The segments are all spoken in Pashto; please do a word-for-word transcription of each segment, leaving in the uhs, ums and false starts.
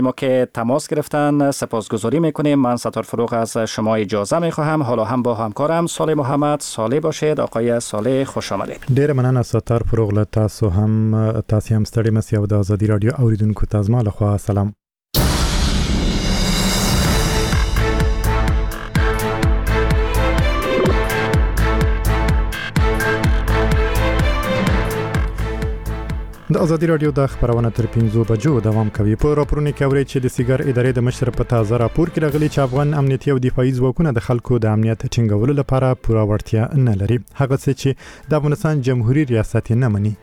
ما که تماس گرفتن سپاسگزاری میکنیم. من ستار فروغ از شما اجازه میخواهم. حالا هم با همکارم صالح محمد. صالح باشید. آقای صالح خوش آمدید. ډیر مننه ستار فروغ. له تاسو هم تاسو هم ستړي مسئ او د آزادي رادیو اوریدونکو ته زما لخوا سلام. د آزادي رادیو د خبرونه تر پنځو بجو دوام کوي. په راپورونو کې اوري چې د سیګار ادارې د مشر په تازه راپور کې راغلي چې افغان امنیتي او دفاعي ځواکونه د خلکو د امنیت ټینګولو لپاره پوره وړتیا نه لري، هغه څه چې د افغانستان جمهوریت ریاست نه مني.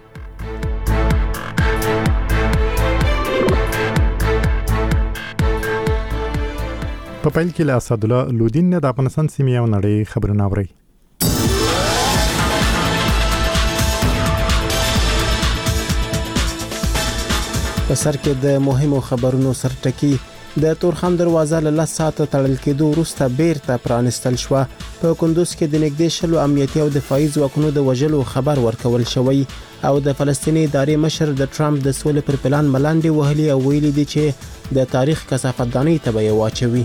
په پیل کې له اسدالله لودین نه د افغانستان سیمې او نړۍ خبرونه اوري. په سر کې د مهمو خبرونو سرټکی. د تورخم دروازه له لس ساعته تړل کېدو وروسته بیرته پرانستل شوه. په کندوز کې د نږدې شلو امنیتي او دفاعي ځواکونو د وژلو خبر ورکول شوی او د فلسطیني ادارې مشر د ټرمپ د سولې پر پلان ملاندې وهلي او ویلي دي چې د تاریخ کثافتدانۍ ته به یې واچوي.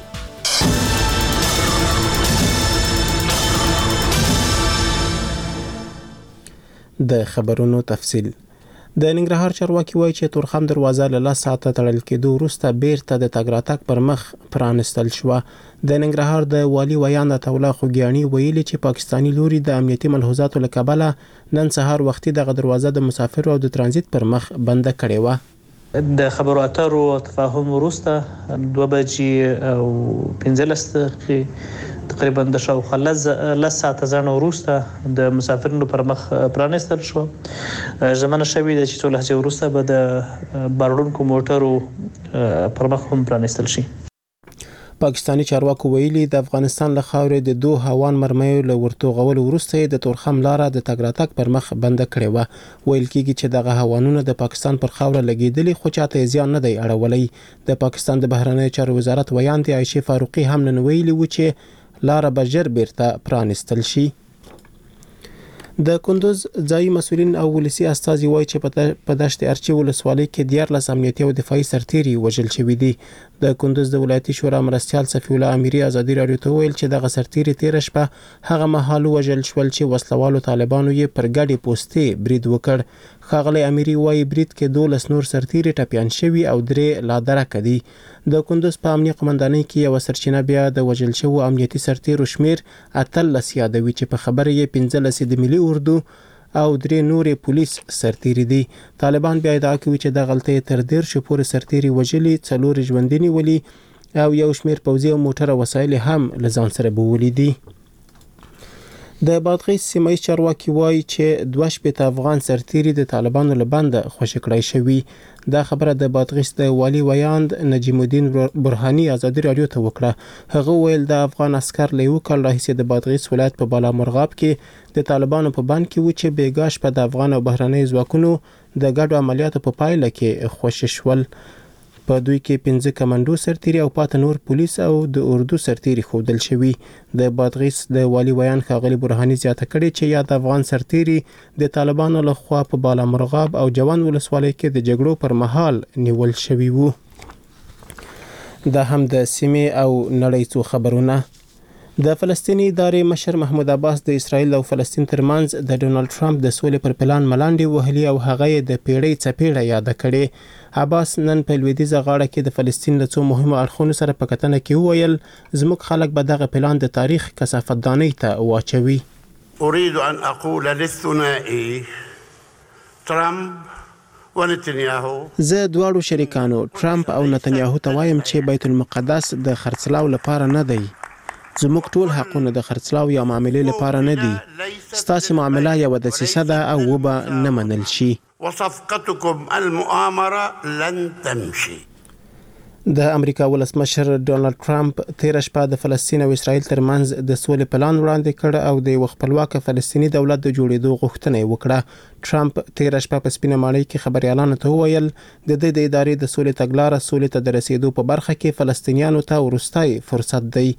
د خبرونو تفصیل. د ننګرهار چارواکي وایي چې تورخم دروازه له لس ساعته تړل کېدو وروسته بیرته د تګ راتګ پر مخ پرانستل شوه. د ننګرهار د والي ویان عطا الله خوږیاني ویلي چې پاکستاني لوري د امنیتي ملحوظاتو له کبله نن سهار وختي دغه دروازه د مسافرو او د ترانزیت پر مخ بنده کړې وه. د خبرو اترو او تفاهم وروسته دوه بجې او پنځلس دقیقې تقریبا د شاوخوا لس ساعته ځنډ وروسته د مسافرینو پر مخ پرانستل شو. ژمنه شوې ده چې څو لحظې وروسته به د بارونکو موټرو پر مخ هم پرانستل شي. پاکستاني چارواکو ویلي د افغانستان له خاورې د دوه هوان مرمیو له ورتوغولو وروسته د تورخم لاره د تګ راتګ پر مخ بنده کړې وه. ویل کېږي چې دغه هوانونه د پاکستان پر خاوره لګېدلي خو چاته یې زیان نه دی اړولی. د پاکستان د بهرنیو چارو وزارت ویان د عایشې فاروقي هم نن ویلي و چې لاره به ژر بیرته پرانستل شي. د کندوز ځایي مسؤلین او ولسي استازي وایي چې په دشت ارچي ولسوالۍ کې دیارلس امنیتي او دفاعي سرتیري وژل شوي دي. د کندوز د ولایتي شورا مرستیال صفي الله امیري آزادي رادیو ته ویل چې دغه سرتیري تیره شپه هغه مهال وژل شول چې وسلوالو طالبانو یې پر ګډې پوستې برید وکړ. ښاغلی امیري وایي برید کې دولس نور سرتیري ټپیان شوي او درې لا درکه دي. د کندوز په امنیه قمندانۍ کې یوه سرچینه بیا د وژل شوو امنیتي سرتیرو شمیر اتلس یادوي چې په خبره یې پنځلس د ملي اردو او درې نورې پولیس سرتیري دي. طالبان بیا ادعا کوي چې د غلطۍ تر دیرشو پورې سرتیري وژلي، څلور ژوندي نیولي او یو شمیر پوځي او موټر وسایل هم له ځان سره بوولي دي. د بادغیس سیمه چارواکي وایي چې دوه شپېته افغان سرتیري د طالبانو له بنده خوشي کړای شوي. دا خبره د بادغیس د والي ویاند نجیم الدین برهاني آزادي رادیو ته وکړه. هغه ویل د افغان عسکر له یو کال راهیسې د بادغیس ولایت په بالامرغاب کې د طالبانو په بند کې و چې بیګا شپه د افغان او بهرنیو ځواکونو د ګډو عملیاتو په پایله کې خوشي شول. په دوی کې پنځه کمانډو سرتیري او پاته نور پولیس او د اردو سرتیري ښودل شوي. د بادغیس د والي ویان ښاغلي برهاني زیاته کړې چې یاد افغان سرتیري د طالبانو له خوا په بالامرغاب او جوان ولسوالۍ کې د جګړو پر مهال نیول شوي وو. دا هم د سیمې او نړۍ څو خبرونه. د فلسطیني ادارې مشر محمود عباس د اسرائیل او فلسطین ترمنځ د ډونالد ټرمپ د سولې پر پلان ملاندې وهلي او هغه یې د پیړۍ څپېړه یاده کړې. عباس نن په لویدیځه غاړه کې د فلسطین له څو مهمو اړخونو سره په کتنه کې وویل زموږ خلک به دغه پلان د تاریخ کثافتدانۍ ته واچوي. اريد ان اقول للثنائي ترامپ ونتنیاهو زه دواړو شریکانو ټرمپ او نتنیاهو ته وایم چې بیت المقدس د خرڅلاو لپاره نه دی. زموږ ټول حقونه د خرڅلاو یا معاملې لپاره نه دي. ستاسو معامله یو دسیسه ده او وبه نه منل شي. وصفقتكم المؤامره لن تمشي. د امریکا ولسمشر ډونالد ټرمپ تیر شپه د فلسطین او اسرائیل ترمنځ د سولې پلان وړاندې کړ او د یو خپلواک فلسطیني دولت د جوړېدو غوښتنه وکړه. ټرمپ تیر شپه په سپینه ماڼۍ کې خبريالانو ته وویل د دې د ادارې د سولې تګلارې سولې ته د رسیدو په برخه کې فلسطینیانو ته ورستای فرصت دی.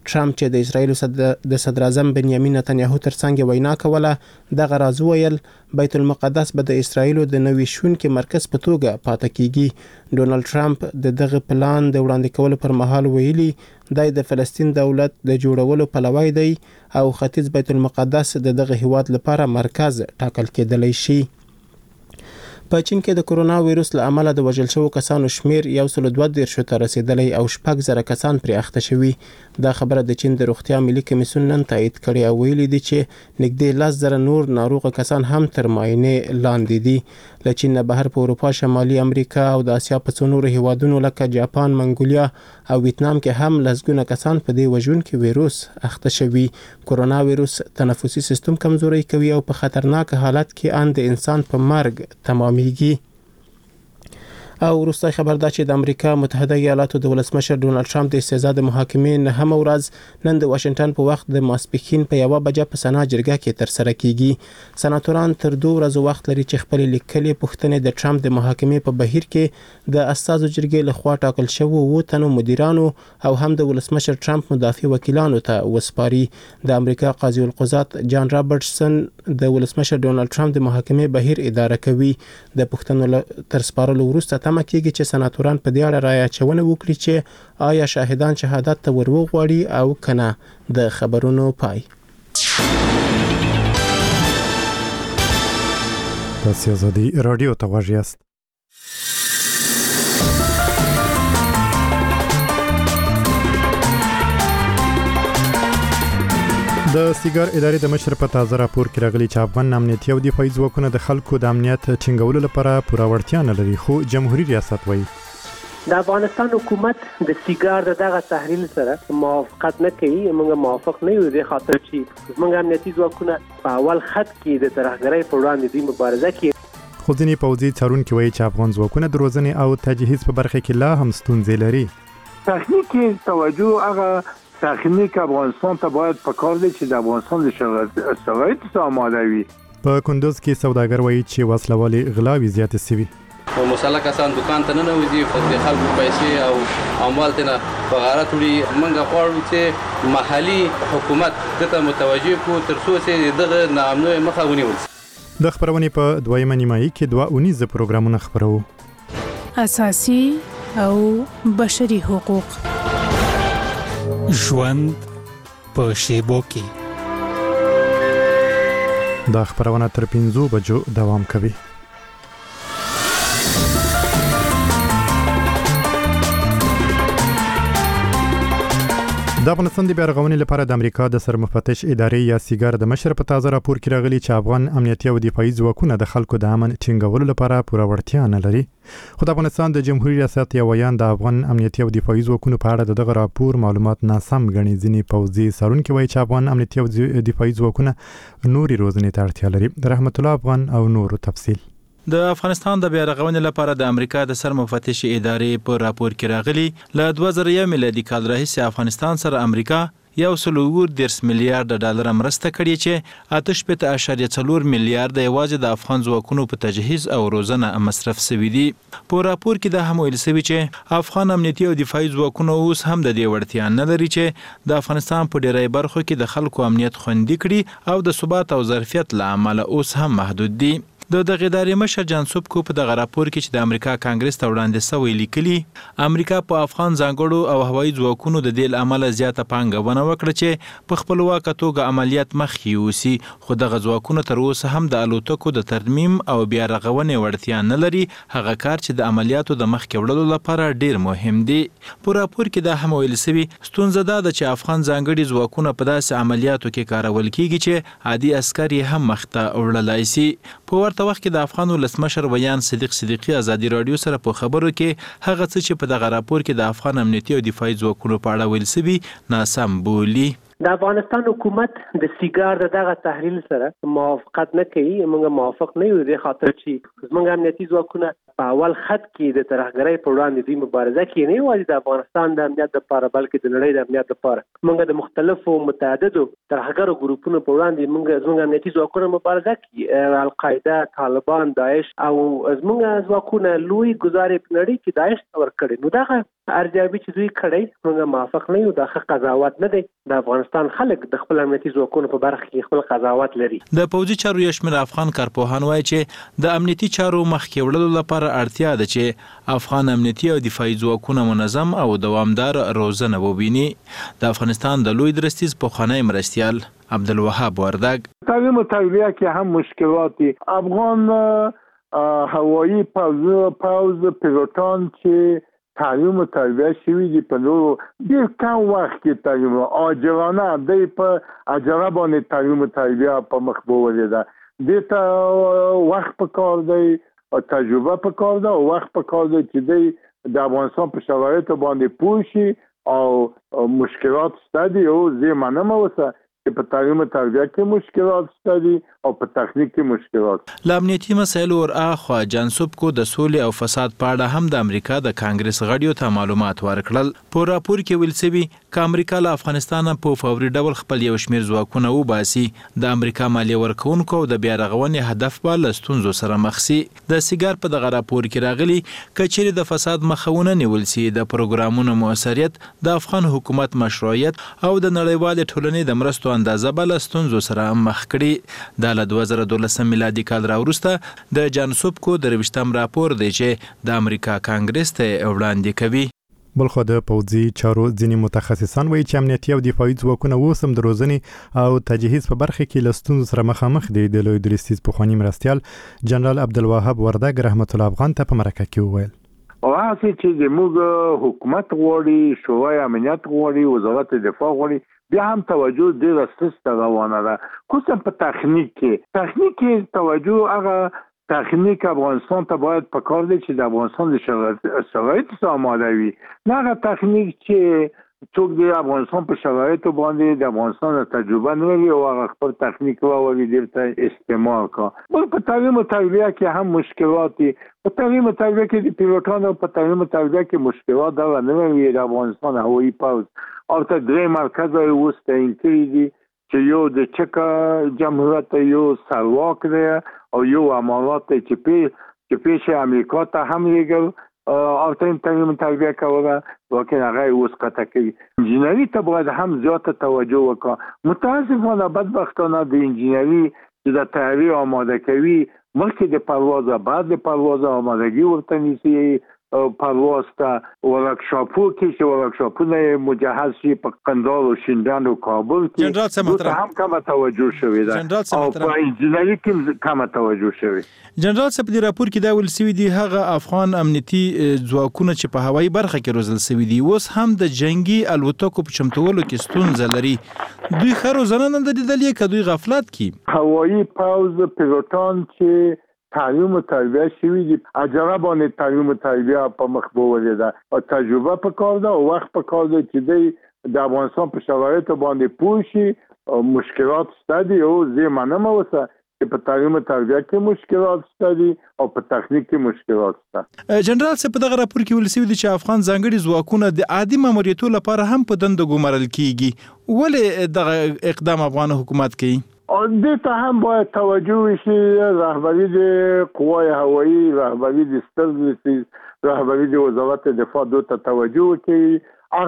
ټرمپ چې د اسرایل د صدر اعظم بنیامین نتنیاهو ترڅنګ وینا کوله دغه راز ویل بیت المقدس به د اسرایل د نوې شونکي مرکز په توګه پاتې کیږي. ډونالد ټرمپ د دغه پلان د وړاندې کولو پر مهال ویلي د د فلسطین دولت د جوړولو پلوی دی او ختیځ بیت المقدس د دغه هیواد لپاره مرکز ټاکل کېدلی شي. په چین کې د کرونا وایروس له امله د وژل شوو کسانو شمیر یو سل دوه دېرش ته رسیدلی او شپږ زره کسان پرې اخته شوي. دا خبره د چین د روغتیا ملي کمیسیون نن تایید کړې او ویلي دي چې نږدې لس زره نور ناروغه کسان هم تر معاینې لاندې دي. له چین نه بهر په اروپا، شمالي امریکا او د اسیا په څو نورو هیوادونو لکه جاپان، منګولیا او ویتنام کې هم لسګونه کسان په دې وژونکي وایروس اخته شوي. کرونا وایروس تنفسي سیستم کمزوری کوي او په خطرناک حالت کې ان د انسان په مرګ تمامېږي. او وروستی خبر دا چې د امریکا متحده ایالاتو د ولسمشر ډونالد ټرمپ د استعزا د محاکمې نهمه ورځ نن د واشنگټن په وخت د ماسپښین په یوه بجه په سنا جرګه کې ترسره کیږي. سناتوران تر دوه ورځې وخت لري چې خپل لیکلي پوښتنې د ټرمپ د محاکمې په بهیر کې د استازو جرګې لخوا ټاکل شوو اووه تنو مدیرانو او هم د ولسمشر ټرمپ مدافع وکیلانو ته وسپاري. د امریکا قاضي القضات جان رابرټسن د ولسمشر ډونالد ټرمپ د محاکمې بهیر اداره کوي. د پوښتنو تر سپارلو وروسته تمه کېږي چې سناتوران په دې اړه رایه اچونه وکړي چې آیا شاهدان شهادت ته ور وغواړي او کنه. د خبرونو پای. تاسو آزادي رادیو ته غوږ یاست. د سیګار ادارې د مشر په تازه راپور کې راغلي چې افغان امنیتي او دفاعي ځواکونه د خلکو د امنیت ټینګولو لپاره پوره وړتیا نه لري، خو جمهوریت ریاست وایي د افغانستان حکومت د سیګار دغه تحلیل سره موافقت نه کوي. موږ موافق نه یو د خاطر چې موږ امنیتي ځواکونه په اول خط کې د ترهګرۍ پر وړاندې د مبارزه کوي. خو ځینې پوځي څارونکي وایي چې افغان ځواکونه د روزنې او تجهیز په برخه کې لا هم ستونزې لري. تخنیکی توجه هغه تخنیک افغانستان ته باید په کار دی چې د افغانستان د شرایطو ته آماده وي. په کندوز کې سوداګر وایي چې وسلوالې غلاوې زیاتې شوي. او مسله کسان دکان ته نه نوځي، خو د خلکو پیسې او اموال ته په غارت وړي. موږ غواړو چې محلي حکومت دته متوجه کو تر څو چې دغه ناامنۍ مخه ونیول شي. د خبرونې په دویمه نیمایي کې دوه اونیزه پروګرامونه خبرو. اساسي او بشري حقوق، ژوند په شیبو کې. دا خبرونه تر پنځو بجو دوام کوي. د افغانستان د بیا رغونې لپاره د امریکا د سرمفتش ادارې یا سیګار د مشر په تازه راپور کې راغلي چې افغان امنیتي او دفاعي ځواکونه د خلکو د امن ټینګولو لپاره پوره وړتیا نه لري. خو د افغانستان د جمهوریت ریاست یو ویان د افغان امنیتي او دفاعي ځواکونو په اړه دغه راپور معلومات ناسم ګڼي. ځینې پوځي څارونکي وایي چې افغان امنیتي او دفاعي ځواکونه نوري روزنې ته اړتیا لري. د رحمت الله افغان او نورو تفصیل. د افغانستان د بیا رغونې لپاره د امریکا د سرمفتش ادارې په راپور کې راغلي له دوه زره یو میلادي کال راهیسې افغانستان سره امریکا یو سل اووه دېرش میلیارډ ډالر مرسته کړې چې اته شپېته اعشاریه څلور میلیارډ یوازې د افغان ځواکونو په تجهیز او روزنه مصرف شوي دي. په راپور کې دا هم ویل شوي چې افغان امنیتي او دفاعي ځواکونه اوس هم د دې وړتیا نه لري چې د افغانستان په ډیری برخو کې د خلکو امنیت خوندي کړي او د ثبات او ظرفیت له امله اوس هم محدود دي. د دغه ادارې مشر جان سوبکو په دغه راپور کې چې د امریکا کانګرس ته وړاندې شوی لیکلي، امریکا په افغان ځانګړو او هوایي ځواکونو د دې عمله زیاته پانګونه وکړه چې په خپلواکه توګه عملیات مخ یوسي، خو دغه ځواکونه تر اوسه هم د الوتکو د ترمیم او بیا رغونې وړتیا نه لري، هغه کار چې د عملیاتو د مخکې وړلو لپاره ډیر مهم دی. په راپور کې دا هم ویل شوي ستونزه دا ده چې افغان ځانګړي ځواکونه په داسې عملیاتو کې کارول کیږي چې عادي عسکر یې هم مخ ته وړلای شي. په ورته وخت کې د افغان ولسمشر ویان صدیق صدیقی ازادي رادیو سره په خبرو کې هغه څه چې په دغه راپور کې د افغان امنیتي او دفاعي ځواکونو په اړه ویل شوي ناسم بولي. د افغانستان حکومت د سیګار دغه تحلیل سره موافقت نه کوي. موږ موافق نه یو د خاطر چې موږ امنیتي ځواکونه په اول خط کې د ترهګرۍ پر وړاندې د مبارزه کې نه یوازې د افغانستان د امنیت لپاره بلکې د نړۍ د امنیت لپاره موږ د مختلفو متعددو ترهګرو ګروپونو پر وړاندې موږ زموږ امنیتي ځواکونه مبارزه کوي. القاعده، طالبان، داعش او زموږ ځواکونه لوی ګزارې په نړۍ کې داعش ته ورکړي. نو دغه ارزیابي چې دوی کړی موږ موافق نه یو. دا ښه قضاوت نه دی. د افغانستان خلک د خپل امنیتي ځواکونو په برخه کې خپل قضاوت لري. د پوځي چارو یو شمېر افغان کارپوهان وایي چې د امنیتي چارو مخکې وړلو لپاره اړتیا ده چې افغان امنیتي او دفاعي ځواکونه منظم او دوامدار روزنه وویني. د افغانستان د لوی درستیز پخوانی مرستیال عبدالوهاب وردگ: تعلیم و تربیه که هم مشکلاتی افغان هوایی پوز پوز پیلوتان که تعلیم و تربیه شوی دی په نورو ډېر کم وخت کې تعلیم عاجلانه دی په اجاره باندې تعلیم و تربیه په مخ بوولې ده. دې ته وخت په کار دی او تجربه په کار ده او وخت په کار دی چې دی د افغانستان په شرایطو باندې پوه شي او مشکلات شته دي او زه منم اوسه چې په تعلیم و تربیه کې مشکلات شته دي او په تخنیک کې مشکلات. له امنیتي مسایلو ورهاخوا جانسوب کو د سولې او فساد په اړه هم د امریکا د کانګرس غړیو ته معلومات ورکړل. په راپور کې ویل شوي چې امریکا له افغانستان په فوري ډول خپل یو شمېر ځواکونه وباسي. د امریکا مالیه ورکوونکو او د بیا رغونې هدف به له ستونزو سره مخ شي. د سیګار په دغه راپور کې راغلي که چیرې د فساد مخونه نیول شي د پروګرامونو موثریت، د افغان حکومت مشروعیت او د نړیوالې ټولنې د مرستو اندازه به له ستونزو سره مخ کړي. دا له دوه زره دولسم میلادي کال راوروسته د جانسوب کو درویشتم راپور دی چې د امریکا کانګرس ته وړاندې کوي. بلخو د پوځي چارو ځینې متخصصان وایي چې امنیتي او دفاعي ځواکونه اوس هم د روزنې او تجهیز په برخه کې له ستونزو سره مخامخ دي. د لوی درستیز پخوانی مرستیال جنرال عبدالوهاب وردگ رحمت الله افغان ته په مرکه کې وویل: واسه چې زموږ حکومت غواړي، شورای امنیت غواړي، وزارت دفاع غواړي، بیا هم توجه ډیره سسته روانه ده. خصوصا په تخنیک کې تخنیک کې توجه هغه تخنیک افغانستان ته باید په کار دی چې د افغانستان د شرایطو سره آماده وي. نه هغه تخنیک چې څوک د افغانستان په شرایطو باندې د افغانستان تجربه نه لري او هغه خپل تخنیک راوړي دلته استعمال کړي. بل په تعلیم و تربیه کې هم مشکلات دي. په تعلیم و تربیه کې د پیلوټانو په تعلیم و تربیه کې مشکلات دا نه لري. د افغانستان هوایي پوځ او ته درې مرکز اوس تعیین کړي دي چې یو د چکا جمهوریت یو سلواک دی او یو امارات چې پی چې پیش امریکا ته هم لګل او ته تعلیم تربیه کوله واکه هغه اوس قطع کوي. انجینری ته باید هم زیاته توجه وکړه. متاسفانه بدبختانه د انجینری چې د تیاری آماده کوي مخکې د پرواز بعد د پرواز آمادگی ورته نیسي. پرواز ته ورکشاپو کې چې ورکشاپونه مجهز شي په قندهار او شینډان او کابل کې هم کم توجه شوی ده او په انجینری کې کم توجه شوی. جنرال صاحب د راپور کې دا ویل شوی دی هغه افغان امنیتي ځواکونه چې په هوایي برخه کې روزل شوی دي اوس هم د جنگي الوتکو په چمتولو کې ستونزه لري. دوی خو روزنه نه لیدلې که دوی غفلت کوي. هوایي پوځ پیلوټان چې تعلیم و تربیه شوی دي اجاره باندې تعلیم و تربیه په مخ بوولې ده او تجربه په کار ده او وخت په کار ده چې دی د افغانستان په شرایطو باندې پوه شي. مشکلات شته دي او زه منم اوسه چې په تعلیم و تربیه کې مشکلات شته دي او په تخنیک کې مشکلات شته. جنرال صاحب په دغه راپور کې ویل شوی دی چې افغان ځانګړي ځواکونه د عادي ماموریتو لپاره هم په دنده ګمارل کیږي. ولې دغه اقدام افغان حکومت کوي؟ دې ته هم باید توجه وشي. رهبری د قوای هوایی، رهبری د ستر رهبری د وزارت دفاع دوی ته توجه وکړي.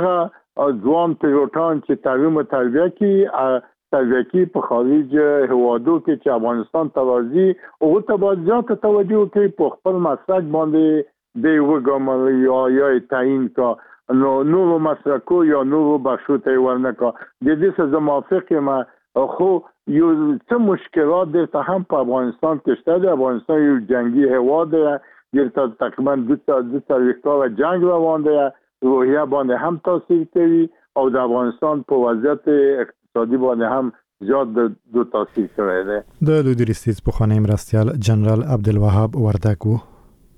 هغه ځوان پیلوټان چې تعلیم و تربیه کوي تربیه کوي په خارج هوادو کې چې افغانستان ته راځي هغو ته باید زیاته توجه وکړي. په خپل مسلک باندې دی وګماري یا یا تعیین کړه نو نورو مسلکو یا نورو بخشو ته یې ورنه کړه. د دې سره زه موافق یم خو یو څه مشکلات دلته هم په افغانستان کې شته دي. افغانستان یو جنگي هیواد دی. دلته تقریبا دوه څلوېښت کاله جنګ روان دی. روحیه باندې هم تاثیر کوي او د افغانستان په وضعیت اقتصادي باندې هم زیات د تاثیر کړی دی. د لوی درستیز پخوانی مرستیال جنرال عبدالوهاب وردگ و.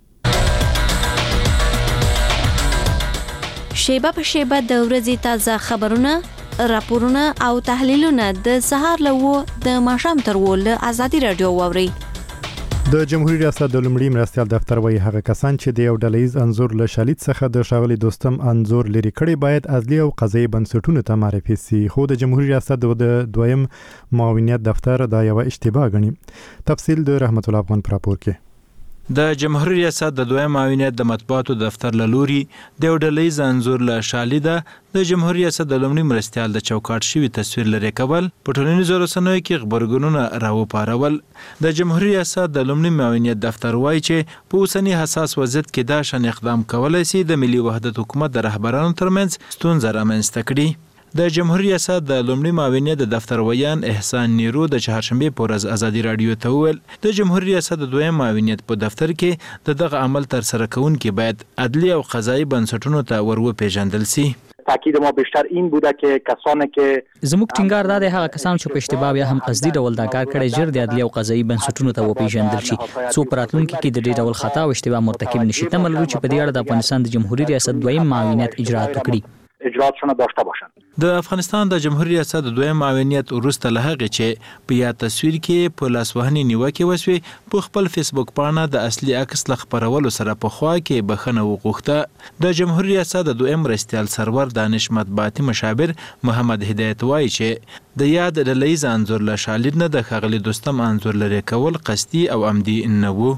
شیبه په شیبه د ورځې تازه خبرونه، راپورونه او تحلیلونه د سهار له د ماښام تر ول ازادي رادیو ووري. د جمهوریت ریاست د لومړي مرستیال دفتر وایي هغه کسان چې د یو ډلهیز انزور له شالید څخه د ښاغلي دوستم انزور لري کړي باید عدلي او قضایي بنسټونو ته معرفي شي. خو د جمهوریت ریاست د دویم معاونیت دفتر دا یو اشتباه ګڼي. تفصیل د رحمت الله افغان پر راپور کې. د جمهوریت ریاست د دویم معاونیت د مطبوعاتو دفتر له لوري د یو ډلهیز انځور له شالید د جمهوریت ریاست د لومړي مرستیال د چوکاټ شوي تصویر لرې کول په ټولنیزو رسنیو کې خبرګونونه راوپارول. د جمهوریت ریاست د لومړي معاونیت دفتر وایي چې په اوسني حساس وضعیت کې دا شان اقدام کولی شي د ملي وحدت حکومت د رهبرانو ترمنځ ستونزه رامنځته کړي. د جمهوریت ریاست د لومړي معاونیت د دفتر ویان احسان نیرو د چهارشنبې په ورځ ازادي راډیو ته وویل د جمهوریت ریاست د دویم معاونیت په دفتر کې د دغه عمل ترسره کوونکي باید عدلی او قضایي بنسټونو ته ور وپېژندل سي. تاکید ما بیشتر این بوده که کسانی که زموږ ټینګار دا دی هغه کسان چې په اشتباه یا هم قصدي ډول دا کار کړی ژر د عدلي او قضایي بنسټونو ته وپېژندل شي څو په راتلونکي کې د دې ډول خطا او اشتباه مرتکب نشي. تمه لرو چې په دې اړه د افغانستان د جمهوریت ریاست دویم معاونیت اجرات وکړي. اجراتشون داشته باشند. د افغانستان د جمهوریت ریاست د دویم معاونیت وروسته له هغې چې په یا تصویر کې په لاسوهنې نیوکې وسوې په خپل فیسبوک پاڼه د اصلي عکس له خپرولو سره په خوا کې بخښنه وغوښته. د جمهوریت ریاست د دویم مرستیال سرور دانش مطبوعاتي مشاور محمد هدایت وایي چې د یاد ډلهیز انځور له شالید نه د ښاغلي دوستم انځور لرې کول قصدي او عمدي نه و.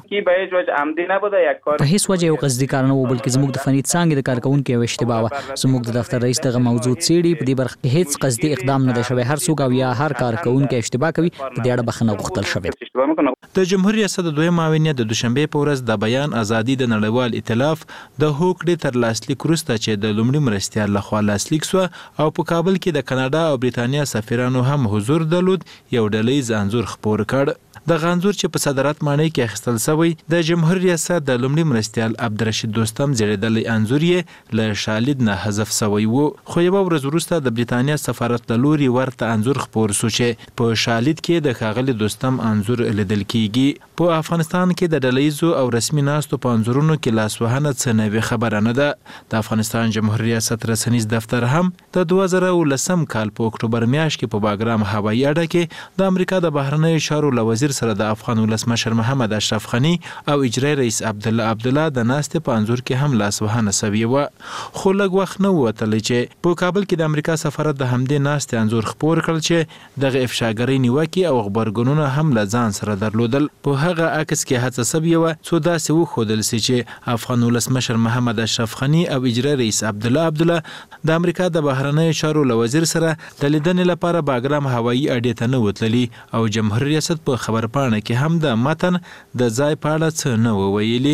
په هیڅ وجه یو قصدي کار نه و بلکې زموږ د فني څانګې د کارکوونکو یو اشتباه وه. زموږ د دفتر رئیس دغه موضوع څېړي. په دې برخه کې هیڅ قصدي اقدام نه دی شوی. هر څوک او یا هر کارکوونکی اشتباه کوي په دې اړه بخښنه غوښتل شوې. د جمهوریت ریاست د دویم معاونیت د دوشنبې په ورځ د بیان ازادي د نړیوال ائتلاف د هوکړې تر لاسلیک وروسته چې د لومړي مرستیال لخوا لاسلیک سوه او په کابل کې د کاناډا او بریتانیا سفیرانو هم حضور درلود یو ډلهیز انځور خپور کړ. دغه انځور چې په صدارت ماڼۍ کې اخیستل شوی د جمهوریت ریاست د لومړي مرستیال عبدالرشید دوستم زیړېدلی انځور یې له شالید نه حذف شوی و. خو یوه ورځ وروسته د بریتانیا سفارت له لوري ورته انځور خپور سو چې په شالید کې د ښاغلي دوستم انځور لیدل کیږي. په افغانستان کې د ډلهیزو او رسمي ناستو په انځورونو کې لاسوهنه څه نوې خبره نه ده. د افغانستان جمهوریت ریاست رسنیز دفتر هم د دوه زره ولسم کال په اکتوبر میاشت کې په باګرام هوایي اډه کې د امریکا د بهرنیو چارو له وزیر سره د افغان ولسمشر محمد اشرف غني او اجرایي رئیس عبدالله عبدالله د ناستې په انځور کې هم لاسوهنه سوې وه. خو لږ وخت نه ووتلی چې په کابل کې د امریکا سفارت د همدې ناستې انځور خپور کړل چې دغه افشاګرۍ نیوکې او غبرګونونه هم له ځان سره درلودل. په هغه عکس کې هڅه سوې وه څو داسې وښودل سي چې افغان ولسمشر محمد اشرف غني او اجرایي رئیس عبدالله عبدالله د امریکا د بهرنیو چارو له وزیر سره د لیدنې لپاره باګرام هوایي اډې ته نه وتللي او جمهوریت ریاست په خبرپاڼه کې هم د متن د ځای په اړه څه نه و ویلي.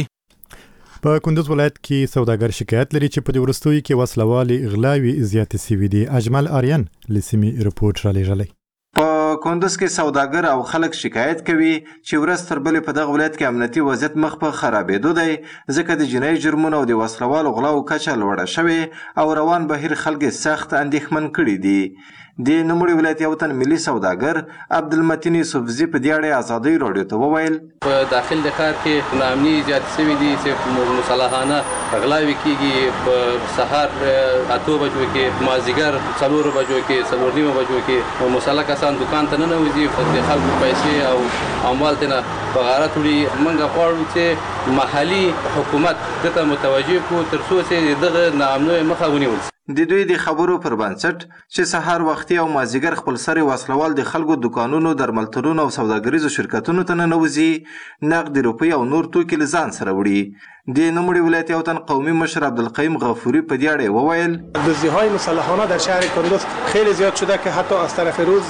په کندوز ولایت کې سوداګر شکایت لري چې په دې وروستیو کې وسلوالې غلاوي زیاتې سوي دي. اجمل آریان له سیمې رپورټ رالیږلی. په کندوز کې سوداګر او خلک شکایت کوي چې ورځ تر بلې په دغه ولایت کې امنیتي وضعیت مخ په خرابېدو دی ځکه د جنایي جرمونو او د وسلوالو غلاو کچه لوړه شوې او روان بهیر خلک سخت اندېښمن کړي دي. د نوموړي ولایت یو تن ملي سوداګر عبدالمتین یوسفزي په دې اړه ازادۍ راډیو ته وویل په داخل د ښار کې ناامني زیاتې شوي دي چې مسلحانه غلاوې کېږي. په سهار اتو بجو کې مازدیګر څلورو بجو کې څلور نیمو بجو کې مسلح کسان دکان ته ننوځي د خلکو پیسې او اموال ترې نه په غارت وړي. موږ غواړو چې محلي حکومت دته متوجه کړو تر څو چې دغه ناامنیو مخه ونیول شي. د دوی د خبرو پر بنسټ چې سهار وختي او مازدیګر خپل سری وسلوال د خلکو دکانونو درملتونونو او سوداګریزو شرکتونو ته ننوځي نقد روپۍ او نور توکي له ځان سره وړي. د نوموړي ولایت یو تن قومي مشر عبدالقیم غفوری په دې اړه وویل دزدی‌های مسلحانه در شهر کندوز خیلی زیاد شده که حتی از طرف روز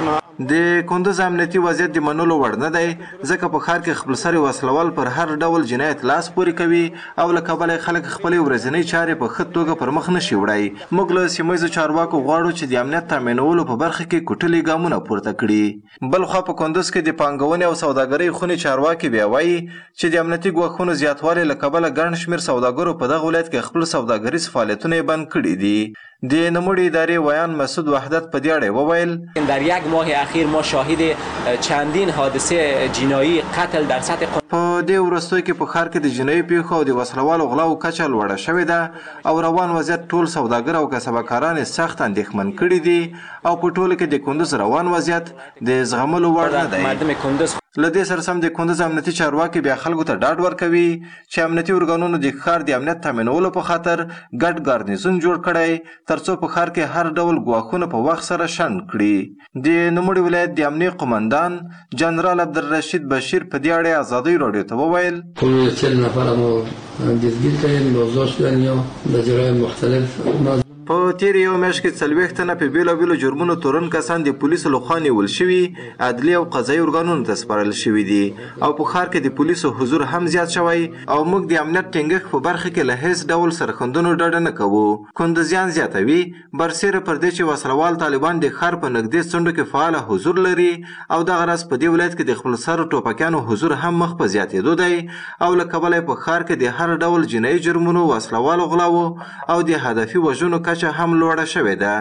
د کندوز امنیتي وضعیت د منلو وړ نه دی ځکه په ښار کې خپل سری وسلوال پر هر ډول جنایت لاس پورې کوي او له کبله خلک خپلې ورځنۍ چارې په ښه توګه پر مخ نشي وړی. موږ له سیمه چارواکو غواړو چې د امنیت تامینولو په برخه کې کوټلي ګامونه پورته کړي. بل خو په کندوز کې د پانګونې او سوداګرۍ خونې چارواکي بیا وایي چې د امنیتي ګواښونو زیاتوالی له کبله ګڼ شمېر سوداګرو په دغه ولایت کې خپل سوداګریز فعالیتونه یې بند کړي دي. د نوموړي ادارې ویان مسعود وحدت په دې اړه وویل در یک ماه اخیر ما شاهد چندین حادثه جنایی قتل در سطح په دې وروستیو کې په ښار کې د جنایي پیښو او د وسلوالو غلاو کچه لوړه شوې ده او روان وضعیت ټول سوداګر او کسبکاران سخت اندېښمن کړي دي او په ټوله کې د کندوز روان وضعیت د زغملو وړ نه دی. لدې سره سم د کندوز امنیتي چارواکي بیا خلکو ته ډاډ ورکوي چې امنیتي ارګانونو د ښار د امنیت تامینولو په خاطر ګډ ګارنیزون جوړ کړی ترڅو په ښار کې هر ډول ګواښونه په وخت سره شنډ کړي. د نوموړي ولایت د امنیه قومندان جنرال عبدالرشید بشیر په دې اړه ازادۍ راډیو ته وویل ټول چل نفر مو جزګیر کړي موضوع شول یو د جرایم مختلف په تیر یو میاشت کې څلوېښت تنه په بېلابېلو جرمونو تورن کسان د پولیسو لخوا نیول شوي عدلي او قضایي ارګانونو ته سپارل شوي دي او په ښار کې د پولیسو حضور هم زیات شوی او موږ د امنیت ټینګښت په برخه کې له هیڅ ډول سرښندنو ډډه نه کوو. کندوزیان زیاتوي برسیره پر دې چې وسلوال طالبان د ښار په نږدې څنډو کې فعاله حضور لري او دغه راز په دې ولایت کې د خپلسرو ټوپکیانو حضور هم مخ په زیاتېدو دی او له کبله په ښار کې د هر ډول جنایي جرمونو وسلوالو غلاو او د هدفي وژنو کچه هم لوړه شوې ده.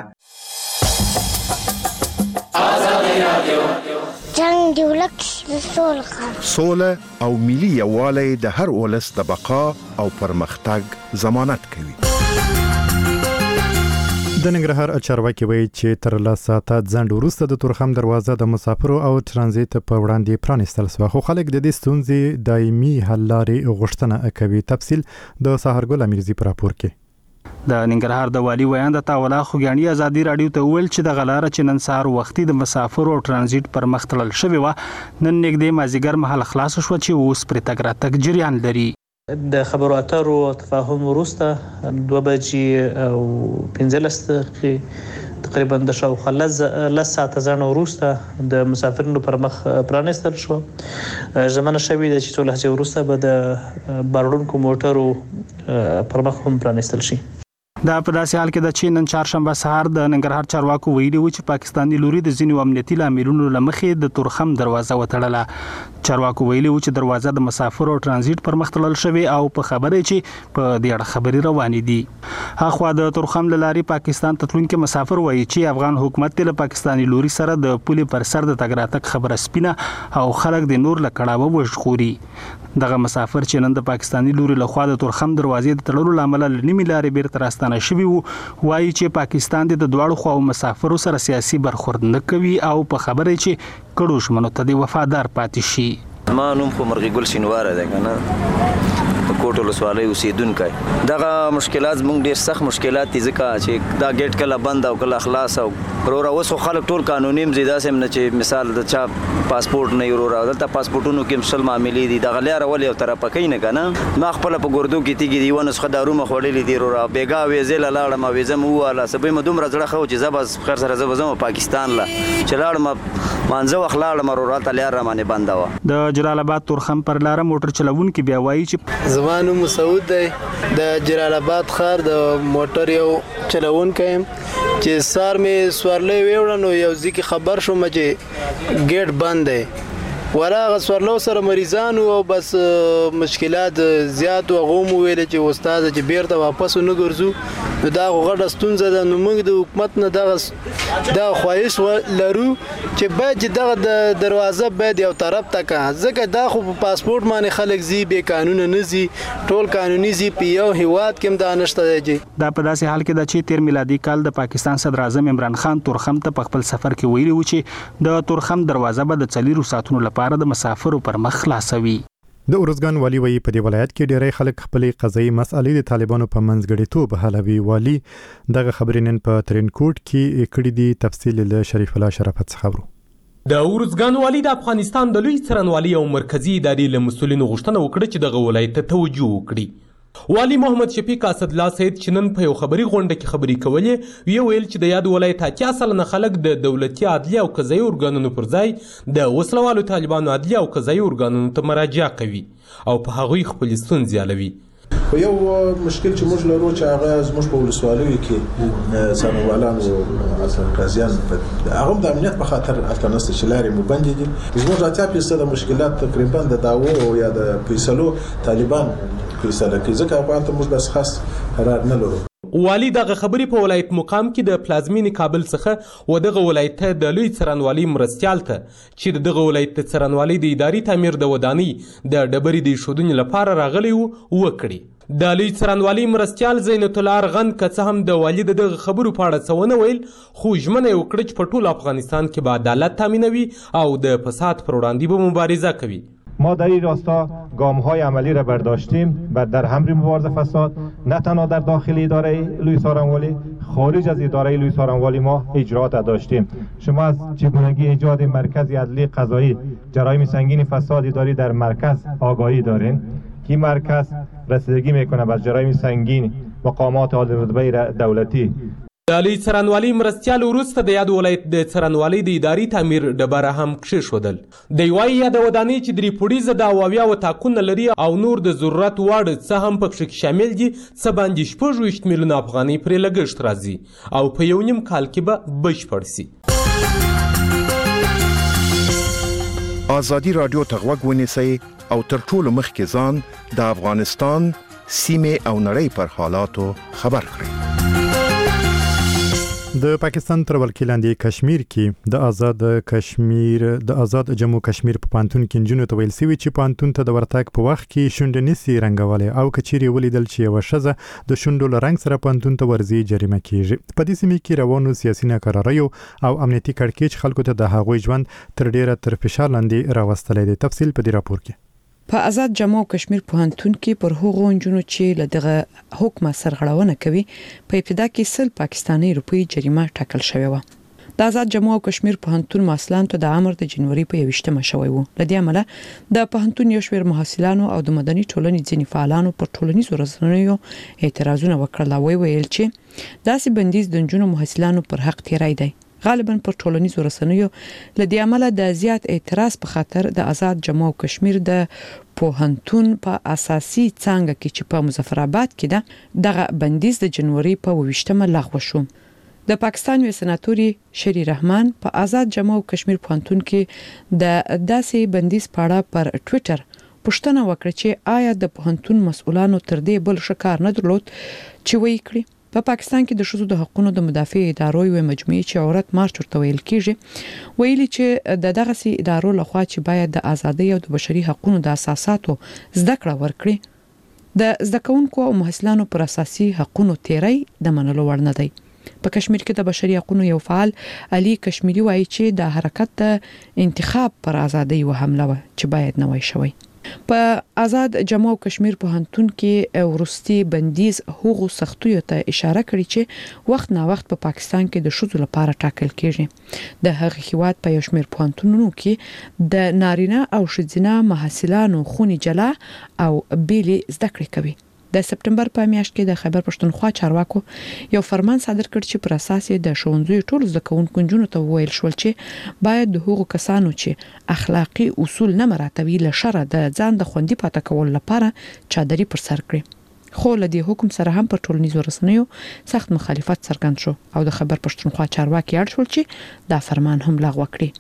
جنگ د ولک سوله سوله او ملي یووالی د هر ولس د بقا او پرمختګ ضمانت کوي. د ننګرهار چارواکي وایي چې تر لس ساعته ځنډ وروسته د تورخم دروازه د مسافرو او ترانزیت په وړاندې پرانیستل شوه خو خلک د دې ستونزې دایمي حل لارې غوښتنه کوي. تفصیل د سحرګل امیرزي په راپور کې. د ننګرهار د والي ویاند تاولا خوګیانی ازادي رادیو ته ویل چې د غلاره چې نن سهار وختي د مسافرو او ترانزیت پر مخ تړل شوی و نن نږدې مازیګر مهال خلاص شو چې اوس پر تګ راتګ جریان لري. د خبرو اترو تفاهم وروسته دوه بجې او پنځلس دقیقې تقریبا د شاوخوا لس ساعته ځنډ وروسته د مسافرینو پر مخ پرانیستل شو. ژمنه شوې ده چې څو لحظې وروسته به د بارونکو موټرو پر مخ هم پرانیستل شي. دا په داسې حال کې د چې نن چهارشنبه سهار د ننګرهار چارواکو ویلي و چې پاکستاني لوري د ځینو امنیتي لاملونو له مخې د تورخم دروازه وتړله. چارواکو ویلي و چې دروازه د مسافر او ترانزیت پر مخ تړل شوی او په خبره چې په دې اړه خبري روانې دي. اخوا د تورخم له لارې پاکستان ته تلونکي مسافر وایي چې افغان حکومت له پاکستاني لوري سره د پولې پر سر د تګ راتګ خبره سپینه او خلک د نور له کړاوه وژغوري. دغه مسافر چې نن د پاکستاني لوري له خوا د تورخم دروازې د تړلو لامل لنیمه لارې بیرته راستانه شوی وو وایي چې پاکستان د دواړو خواو مسافرو سره سیاسي برخورد نه کوي او په خبره چې کډو شمنو ته د وفادار پاتې شي. ما نوم خو مرغی ګل شینواره ده کنه په کوټو لسوالۍ اوسیدونکی. دغه مشکلات موږ ډیر سخت مشکلات دي ځکه چې دا ګیټ کله بند او کله خلاص او وروره اوس خلک ټول قانوني مزیدا سم نه چې مثال د چا پاسپورت نه وروره دلته پاسپورتونو کې مشل معاملې دي دغه لاره ولې او طرف پکې نه کنه ما خپل په ګردو کې تیګي دی ونه څخه دارو مخوړلې دی وروره بیګا وېزل لاړه ما وېزم واله سبې مدوم رځړه خو چې زبس خیر سره زبزم پاکستان لا چې لاړم مانځه وخلاړ مرورات لاره باندې بندا و. د جلال آباد تورخم پر لار موټر چلوونکي بیا وایي چې زمانو مسعود دی د جلال آباد ښار د موټر یو چلوونکی چې سار می سوارلې ویوړنو یو ځکه خبر شوم چې ګیټ بند دی وراغه سوارلو سره مریضانو او بس مشکلات زیات او غوم ویل چې استاد چې بیرته واپس نه ګرځو دا غړ ستونزه ده. نو موږ د حکومت نه دغه دا خواهش لرو چې باید دغه د دروازه باید یو طرف تک ځکه دا خو په پاسپورت باندې خلک زی به قانون نه زی ټول قانوني زی په یو هیواد کې دا نشته دی. دا په داسې حال کې د چې تیر میلادي کال د پاکستان صدر اعظم عمران خان تورخم ته په خپل سفر کې ویلي و چې د تورخم دروازه به د څلورو ساعتونو لپاره د مسافرو پر مخ خلاصوي. د ارزګان والی وایي په دې ولایت کې ډېری خلک خپلې قضایي مسالې د طالبانو په منځګړیتوب حلوي. والی دغه خبرې نن په ترینکوټ کې کړې دي. تفصیل له شریف الله شرافت څخه ورو. د ارزګان والی د افغانستان د لوی څارنوالۍ او مرکزی ادارې له مسؤلینو غوښتنه وکړه چې دغه ولایت ته توجه وکړي. والی محمد شفیق اسد الله سید چې نن په یو خبري غونډه کې خبرې کولې وی ویل چې د یاد ولایت اتیا سلنه خلک د دولتي عدلیه او قضایي ارګانونو پر ځای د وسلوالو طالبانو عدلیه او قضایي ارګانونو ته مراجعه کوي او په هغوی خپل ستونزې حلوي. یو مشکل چې موږ لرو چې هغه زموږ په ولسوالیو کې څارنوالان او اصل قاضیان هغه د امنیت په خاطر التنست چې لارې مو بندې دي. زموږ اتیا فیصد مشکلات تقریبا د داوو یا د فیصلو طالبان فیصله کوي ځکه افغان ته موږ بس خاص قرار نه لرو. والی دغه خبرې په ولایت مقام کې د پلازمین کابل څخه و دغه ولایت د لوی څارنوالۍ مرستیال ته چې دغه ولایت څارنوالۍ د اداري تعمیر د ودانۍ د ډبرې د شودنې لپاره راغلی وو وکړي. د لوی څارنوالي مرستیال زینت الله ارغند که څه هم د والي د دغه خبرو په اړه څه ونه ویل، خو ژمنه یې وکړه چې په ټول افغانستان کې به عدالت تامینوي او د فساد پر وړاندې به مبارزه کوي. ما در این راستا گام‌های عملی را برداشتیم و در حمل مبارزه فساد نه تنها در داخل اداره لوی څارنوالي، خارج از اداره لوی څارنوالي ما اجرات داشتیم. شما از چگونگی ایجاد مرکز عدلی قضایی جرایم سنگین فساد اداری در مرکز آگاهی دارین که این مرکز رسیدگی میکنه بر جرایم سنگین مقامات عالی رتبه دولتی. د لوی څارنوالي مرستیال وروسته د یاد ولایت د څارنوالۍ د اداري تعمیر ډبره هم کښېښودل. دی وایي یاده ودانۍ چې درې پوړیزه ده او اویا ټاکنه لري او نور د ضرورت وړ څه هم پکښې شامل دي، څه باندې شپږ ویشت میلیونه افغانۍ پرې لګښت راځي او په یو نیم کال کې به بشپړ سي. ازادي راډیو ته غوږ ونیسئ او تر ټولو مخکې ځان د افغانستان سیمې او نړۍ پر حالاتو خبر کړئ. د پاکستان تر ولکې لاندې کشمیر کې د آزاد کشمیر د آزاد جموں کشمیر په پانتون کې نجونو ته ویل سوي چې پانتون ته د ورتګ په وخت کې شونډې نسی رنګولې او کچيري ولیدل چې یو شزه د شونډو له رنګ سره پانتون ته ورزي جریمه کیږي. په دې سیمه کې روانو سیاسي ناکراریو او امنیتي کړکېچ خلکو ته د هغوی ژوند تر ډیره تر فشار لاندې راوستلې دي. تفصیل په دې راپور کې. په آزاد جموں کشمیر پوهنتون کې پر هغو نجونو چې له دغه حکم سرغړونه کوي په ابتدا کې سل پاکستاني روپی جریمه ټاکل شوې و. د آزاد جموں کشمیر پوهنتون محصلانو ته د امر د جنوري په یویشتمه شوی وو. لدې عمله د پوهنتون یو شمېر محصلانو او د مدني ټولنې ځینې فعالانو پر ټولنیزو رسنیو اعتراضونه وکړل. وی ویل چې داسې بندیز د نجونو محصلانو پر حق تیری دی. غالبا پر ټولنیزو رسنیو لدې عمله د زیات اعتراض په خاطر د آزاد جموں کشمیر د پوهنتون په اساسي څانګه کې چې په مظفر آباد کې ده دغه بندیز د جنوري په یویشتمه لغوه شو. د پاکستان یو سناتوري شری رحمان په آزاد جموں کشمیر پوهنتون کې د داسې بندیز په اړه پر ټوئیټر پوښتنه وکړه چې آیا د پوهنتون مسؤلانو تر دې بل شکار نه درلود چې وایي کړی. په پاکستان کې د ښځو د حقوقو د مدافع ادارو یو مجموعه چې عورت مارچ ورته ویل کیږي ویلي چې د دغه سي ادارو لخوا چې باید د ازادۍ او د بشري حقوقو د اساساتو زده کړه ورکړي د زده کوونکو او محصلانو پر اساسي حقوقو تیری د منلو وړ نه دی. په کشمیر کې د بشري حقوقو یو فعال علي کشمیری وایي چې د حرکت د انتخاب پر ازادۍ و حمله و چې باید نه وای شوی. په آزاد جموں کشمیر پوهنتون کې ورستي بندیز هغو سختیو ته اشاره کړې چې وخت نا وخت په پاکستان کې د شذو لپاره ټاکل کېږي. د هغه هیواد په یو شمېر پوهنتونونو کې د نارینه او ښځینه محصلانو خونې جلا او بیلې زده کړې کوي. د سپټمبر په میاشت کې د خیبر پښتونخوا چارواکو یو فرمان صادر کړ چې پر اساس د ښوونځي ټول زده کوونکو نجونو ته ویل شول چې باید د هغو کسانو چې اخلاقی اصول نه مراعاتوي له شره د ځان د خوندي پاتې کول لپاره چادري پر سر کړي. خو له دې حکم سره هم پر ټولنیزو رسنیو سخت مخالفت څرګند شو او د خیبر پښتونخوا چارواکي اړ شول چې دا فرمان هم لغوه کړي.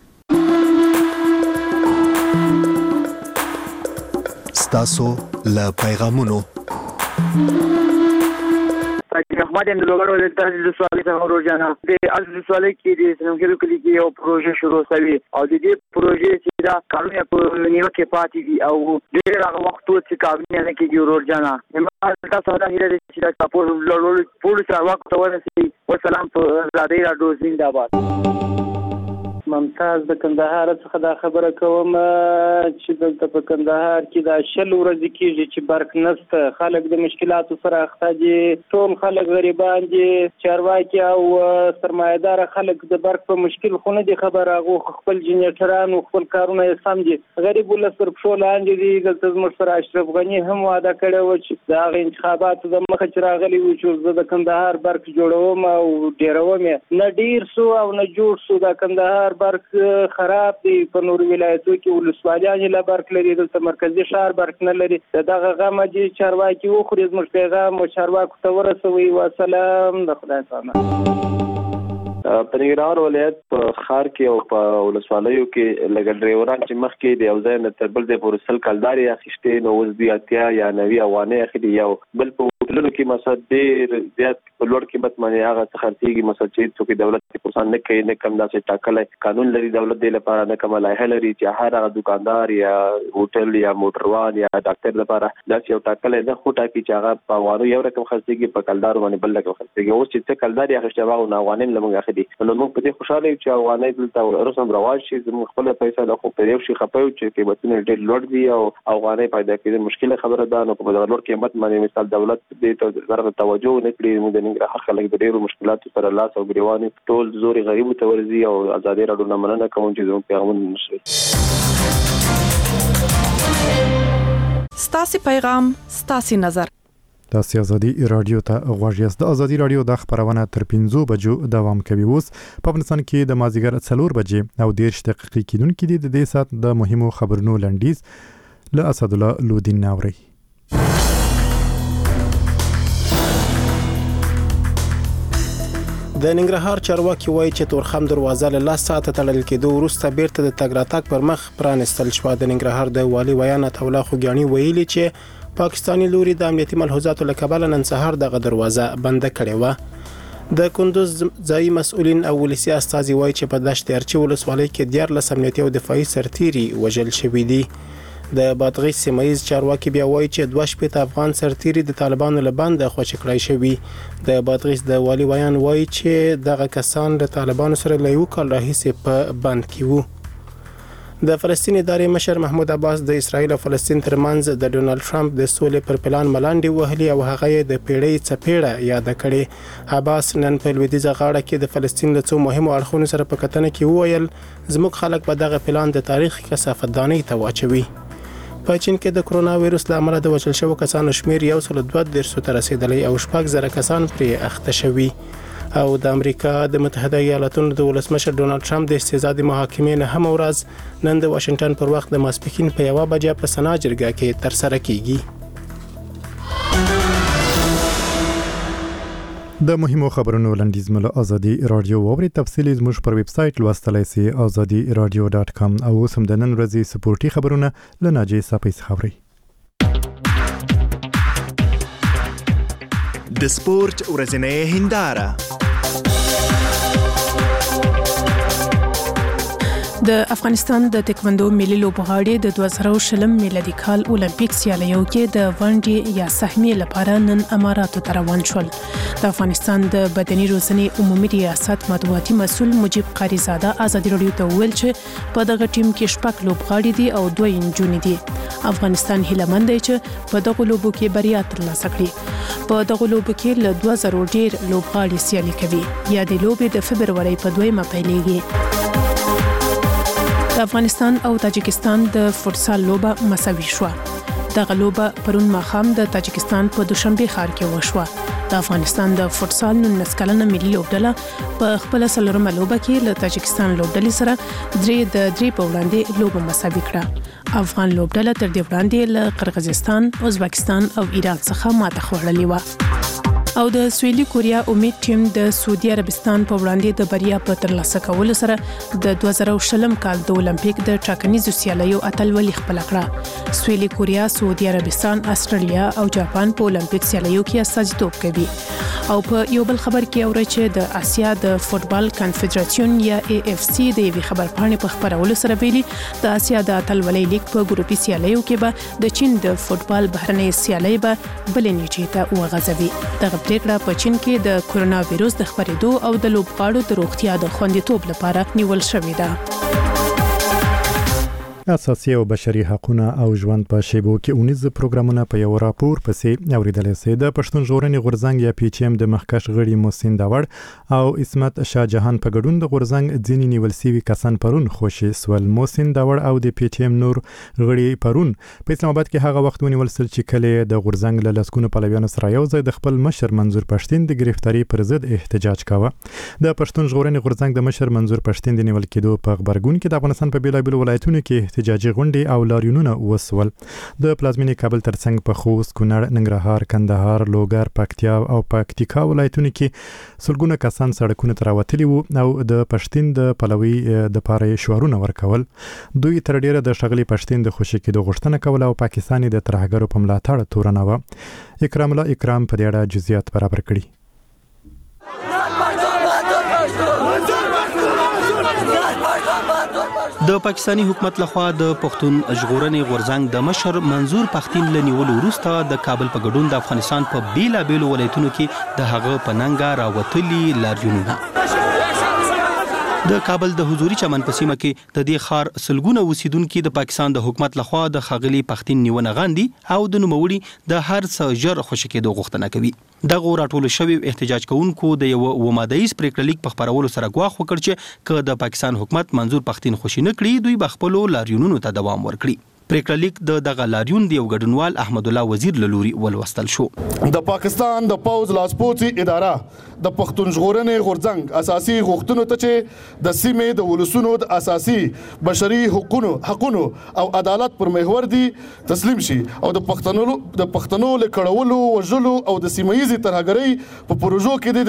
ستاسو له پیغامونو احمد هم د لوګړو د تاسو د سوالي څخه روزانه د از د سوالي کې د سنمګرو کلی کې یو پروژه شروع شوی او د دې پروژې چې دا کارونه په نیو کې پاتې دي او ډېر هغه وخت چې کارونه نه کېږي روزانه هم تاسو دا هیله دي چې دا په لوړ پولیس راوخت ورسي. والسلام په زادي راډیو زنده ممتاز د کندهار څخه دا خبره کوم چې دلته په کندهار کې دا شل ورځې کېږي چې برق نشته. خلک د مشکلاتو سره اخته دي. ټول خلک غریبان دي. چارواکي او سرمایه‌دار خلک د برق په مشکل خو نه دي خبر. هغه خپل جنریټران او خپل کارونه یې سم دي. غریب ولس پر پښو لاندې دي. دلته زموږ سره اشرف غني هم وعده کړی و چې د هغه انتخاباتو د مخه چې راغلي وو چې زه د کندهار برق جوړوم او ډیروم نه ډیر سو او نه جوړ سو. د کندهار برق خراب دی. په نور ولایتو کې ولسوالیان لا برق لري. دلته مرکزی ښار برق نه لري. دغه غم دي چارواکي وخوري. زموږ پیغام او چارواکو ته ورسوي. والسلام د خدای څخه. په ننګرهار ولایت په ښار کې او په ولسوالیو کې لږ ډرایوران چې مخکې د یو ځای نه تر بل ځای پورې سل کلداري اخیستې نو اوس بیا اتیا یا نوي افغانۍ اخلي. یو بل په هوټلونو کې مثلا ډېر زیات په لوړ قیمت باندې هغه څه خرڅېږي مثلا چې څوک دولت پرسان نه کوي نه کم داسې ټاکلی قانون لري دولت دی لپاره نه کومه لایحه لري چې هر هغه دکاندار یا هوټل یا موټروان یا ډاکټر لپاره داسې یو ټاکلی نه خو ټاکي چې هغه په افغانو یو رقم خرڅېږي په کلدارو باندې بل رقم خرڅېږي. اوس چې څه کلدار یې اخیستی هغه نه افغانۍ له موږ اخلي نو موږ په دې خوشحاله یو چې افغانۍ دلته رسم رواج شي زموږ خپله پیسه ده خو په یو شي خفه یو چې قیمتونه ډېر لوړ دي او افغانۍ پیدا کېدل مشکله خبره ده. نو په دغه لوړ قیمت باندې مثال دولت دې ته ضرورت توجه نه کړي موږ د ننګرهار خلک د ډېرو مشکلاتو سره لاس او ګریوان ټول زوري غریبو ته ورځي او ازادي راډیو نه مننه کوم چې زموږ پیغامونه نشري. ستاسو پیغام ستاسو نظر تاسو ازادي رادیو ته غواړئ. د ازادي رادیو د خبرونه تر پنځو بجو دوام کوي. اوس په افغانستان کې د مازیګر څلور بجې او دیرش دقیقې کېدونکې دي. د دې سات د مهمو خبرونو لنډیز له اسد الله لودین ناوري. د ننګرهار چارواکي وایي چې تورخم دروازه له لاس ساعته تړل کېدو وروسته بیرته د تګ راتګ پر مخ پرانستل شوه. د ننګرهار د والي ویاند الله خوګیاني ویلي چې پاکستاني لوري د امنیتي ملحوظاتو له کبله نن سهار دغه دروازه بنده کړې وه. د کندوز ځایي مسؤلین او ولسي استازي وایي چې په دشت ارچي ولسوالۍ کې دیارلس امنیتي او دفاعي سرتیري وژل شوي دي. د بادغیس سیمایي چارواکي بیا وایي چې دوه شپېته افغان سرتیري د طالبانو له بنده خوشي کړای شوي. د بادغیس د والي ویان وایي چې دغه کسان د طالبانو سره له یو کال راهیسې په بند کې وو. د فلسطین ادارې مشر محمود عباس د اسرایل او فلسطین ترمنځ د ډونالد ټرمپ د سولې پر پلان ملاندې وهلي او هغه یې د پیړۍ څپېړه یاد کړې. عباس نن په لویدیځه غاړه کې د فلسطین له څو مهمو اړخونو سره په کتنه کې وویل زموږ خلک په دغه پلان د تاریخ کثافتدانۍ ته واچوي. په چین کې د کرونا وایروس له امله د وژل شوو کسانو شمیر یو سل دوه دېرش ته رسیدلی او شپږ زره کسان پرې اخته شوي. او د امریکا د متحده ایالاتونو د ولسمشر ډونالد ټرمپ د استیضاح د محاکمې نه هم ورځ نن د واشنگټن پر وخت د ماسپښین په یوه بجه په سنا جرګه کې ترسره کیږي. د مهمو خبرونو لنډیز مل ازادي رادیو ووري تفصیلی زموږ پر ویب سټ لوستلای سي ازادي رادیو ډاټ کام او سم د نن ورځې سپورتي خبرونه لناجي سپیس خبري. د سپورت ورځنۍ هنداره د افغانستان د تکوندو ملي لوبغاړي د دوه زره شلم میلادي کال اولمپیک سیالیو کې د ونډې یا سهمیې لپاره نن اماراتو ته روان شول. د افغانستان د بدني روزنې عمومي ریاست مطبوعاتي مسؤل مجيب قاری زاده ازادي رادیو ته ویل چې په دغه ټیم کې شپږ لوبغاړي دي او دوه نجونې دي. افغانستان هیله مند دی چې په دغه لوبو کې بریا ترلاسه کړي. په دغه لوبو کې له دوه زره ډیر لوبغاړي سیالي کوي. یا د لوبې د فبرवरी په دویمه پیلېږي. د افغانستان او تاجکستان د فوتسال لوبه مساوي شوه. دغه لوبه پرون ماښام د تاجکستان په دوشنبه ښار کې وشوه. د افغانستان د فوتسال نولس کلنه ملي لوبډله په خپل څلورمه لوبه کې له تاجکستان لوبډلې سره درې د درې په وړاندې لوبه مساوي کړه. افغان لوبډله تر دې وړاندې له قرغیزستان، ازبکستان او ایران څخه ماته خوړلې وه. او د سویلي کوریا امید ټیم د سعودي عربستان په وړاندې د بریا په ترلاسه کولو سره د دوه زره شلم کال د اولمپیک د ټاکنیزو سیالیو اتلولي خپل کړه. سویلي کوریا، سعودي عربستان، استرالیا او جاپان په اولمپیک سیالیو کې استازیتوب کوي. او په یو بل خبر کې اوري چې د آسیا د فوتبال کنفدراسیون یا ای اف سی د یوې خبرپاڼې په خبرولو سره ویلي د آسیا د اتلولۍ لیګ په ګروپي سیالیو کې به د چین د فوتبال بهرنۍ سیالۍ به بلې نیټې ته وغځوي. دغه پریکړه په چین کې د کورونا وایروس د خپرېدو او د لوبغاړو د روغتیا د خوندیتوب لپاره نیول شوې ده. اساسي او بشري حقوقونه او ژوند په شیبو کې اونیز پروګرامونه په یو راپور پسې اوریدل سي. د پښتون ژغورنې غورځنګ یا پی ټی ایم د مخکښ غړي محسن داوړ او اسمت شاه جهان په ګډون د غورځنګ ځینې نیول سوي کسان پرون خوشي سول. محسن داوړ او د پی ټی ایم نور غړي پرون په اسلام آباد کې هغه وخت ونیول سل چې کله د غورځنګ له لسګونو پلویانو سره یو ځای د خپل مشر منظور پښتين د گرفتاری پر ضد احتجاج کاوه. د پښتون ژغورنې غورځنګ د مشر منظور پښتين د نیول کېدو په خبرګون کې د افغانستان په بیلابل ولایتونو کې احتجاجي غونډې او لاریونونه وسول. د پلازمینې کابل ترڅنګ په خوست، کونړ، ننګرهار، کندهار، لوګر، پکتیا او پکتیکا ولایتونو کې سلګونه کسان سړکونو ته راوتلي وو او د پښتین د پلوي د پاره شعارونه ورکول. دوی تر ډیره د شغلي پښتین د خوشی کېدو غوښتنه کوله او پاکستاني د ترهګرو په ملاتړ تورنه و. اکرام الله اکرام په دې اړه جزئیات برابر کړي. د پاکستانی حکومت لخوا د پښتون ژغورنې غورځنګ د مشر منظور پښتین لنیول وروسته د کابل په ګډون د افغانستان په بیلابېلو ولایتونو کې د هغه په ننګه راوتلي لاریونونه. د کابل د حضوري چمن په سیمه کې د دې ښار سلګونه اوسیدونکو د پاکستان د حکومت لخوا د ښاغلي پښتین نیونه غاندي او د نوموړي د هر څه ژر خوشی کېدو غوښتنه کوي. دغه راټول شوی احتجاج کوونکو د یو ومادیز پریکړلیک په خبرولو سره ګواښ وکړ چې که د پاکستان حکومت منظور پښتین خوشی نه کړي دوی به خپل لاریونونو ته دوام ورکړي. پریکړلیک د دغه لاریون دی یو ګډونوال احمد الله وزیر لوري ولوستل شو. د پاکستان د پوز لاسپوڅي اداره د پښتون ژغورنې غورځنګ اساسي غوښتنو ته چې د سیمې د ولسونو د اساسي بشري حقوقو حقوقو او عدالت پر محور دي تسلیم شي او د پښتنو د پښتنو له کړهولو وژلو او د سیمایي ترهګرۍ په پروژو کې د